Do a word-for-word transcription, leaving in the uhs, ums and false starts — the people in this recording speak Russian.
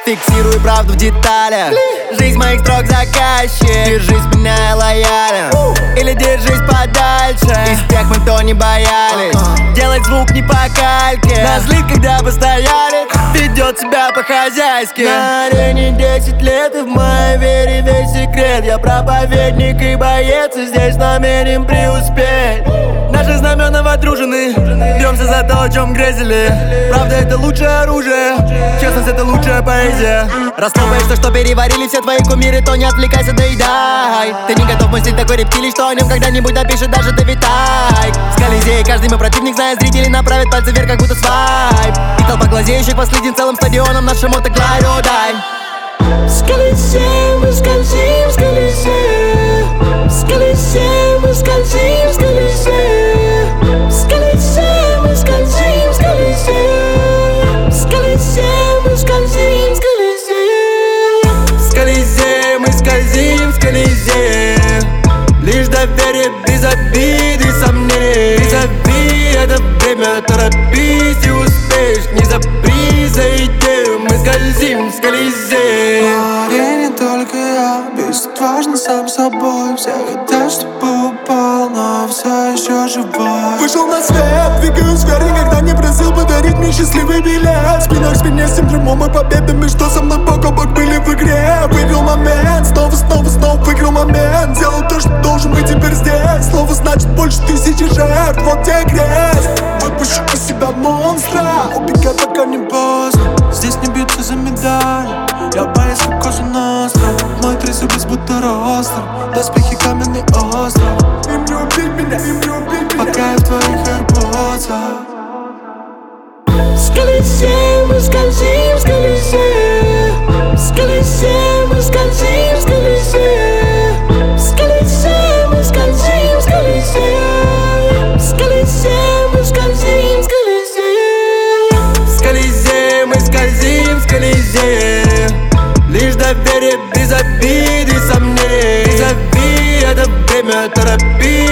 Фиксирую правду в деталях. Жизнь моих строк заказчик. Держись меня лоялен, или держись подальше. Из тех мы, кто не боялись делать звук не по кальке. На злит, когда бы стояли, ведет себя по-хозяйски. На арене десять лет, и в моей вере весь секрет. Я проповедник и боец, и здесь намерен преуспеть. Наши знамена водружены, бьемся за то, о чем грезили. Правда, это лучшее оружие, честность — это лучшая поэзия. Раскопаешься, что переварили все твои кумиры, то не отвлекайся, доедай. Ты не готов мстить такой рептилий, что о нем когда-нибудь напишет даже Давидай. В Колизее каждый мой противник, зная зрителей, направит пальцы вверх, как будто свайп. И толпа глазеющих последним целым стадионом нашему мотоглайду дай. С Колизея мы скользим, с Колизея. С Колизея мы скользим, с Колизея. С Колизея мы скользим, с Колизея. С Колизея мы скользим, с Колизея. С Колизея мы скользим, с Колизея. Лишь доверие без обид и сомнений. Не зови это время, торопись и успеешь. Не запри за идею, мы скользим с Колизея. На арене только я, бесотважно сам собой. Все хотят, чтобы упал, но все еще живой. Вышел на свет, двигаюсь вверх, никогда не просил подарить мне счастливый билет. Спина к спине с синдромом и победами, что со мной бок о бок были в игре. Выиграл момент, снова, снова, снова выиграл момент. Делал то, что должен быть теперь здесь. Слово значит больше тысячи жертв, вот тебе крест. Выпущу из себя монстра, убегай, пока не поздно. Здесь не бьются за медаль, я боюсь как кожа ностра. Мой трезубец будто ростер, доспехи каменный остров. Им не убить меня, им не убить меня, пока я в твоих арбузах. С Колизея мы скользим, с Колизея. С Колизея мы скользим, с Колизея. С Колизея мы скользим, с Колизея. С Колизея мы скользим, с Колизея. С Колизея мы скользим, с Колизея. Лишь доверие без обид и сомнений. Не зови это время, торопись